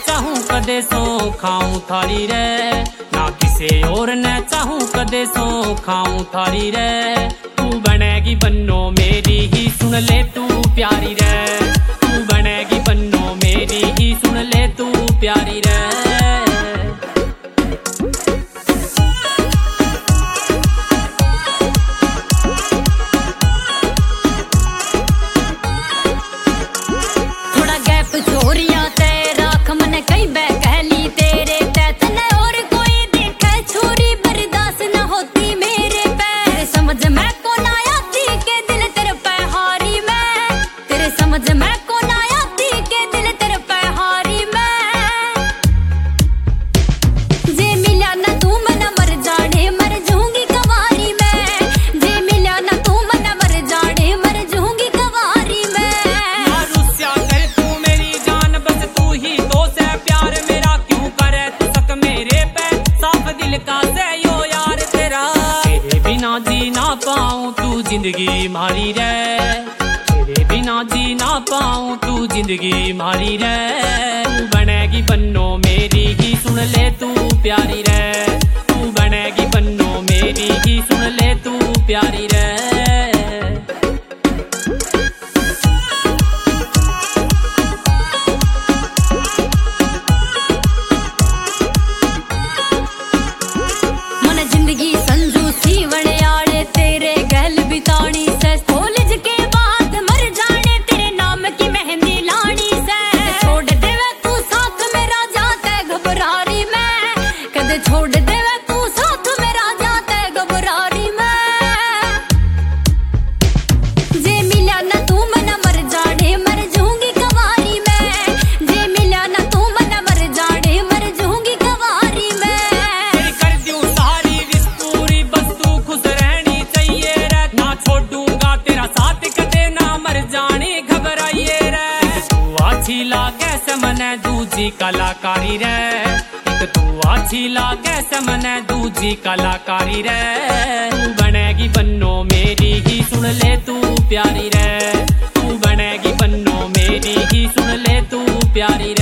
चाहूं कदे सो खाऊं थारी रे, ना किसे और ने चाहूं कदे सो खाऊं थारी रे। तू बनेगी बन्नो मेरी ही सुन ले तू प्यारी रे, तू बनेगी बन्नो मेरी ही सुन ले तू प्यारी रे। जी ना पाऊं तू जिंदगी मारी रे, तेरे बिना जी ना पाऊं तू जिंदगी मारी रे। तू बनेगी बन्नो मेरी ही सुन ले तू प्यारी रे, तू बनेगी बन्नो मेरी ही सुन ले तू प्यारी रे। छोड़ देवे तू साथ मेरा जाते घबरारी में, जे मिला ना तू मना मर जाने मर जाऊंगी कवारी में, जे मिला ना तू मना मर जाने मर जाऊंगी कवारी में। तेरी कर दूं सारी विश पूरी बस तू खुश रहनी चाहिए रे, ना छोड़ूंगा तेरा साथ कदे ना मर जाने घबराइए रे। तू अच्छी लागे समने दूजी कलाकारी रे, तू अच्छी लागे समने दूजी कलाकारी रे। तू बनेगी बन्नो मेरी ही सुन ले तू प्यारी रे, तू बनेगी बन्नो मेरी ही सुन ले तू प्यारी रे।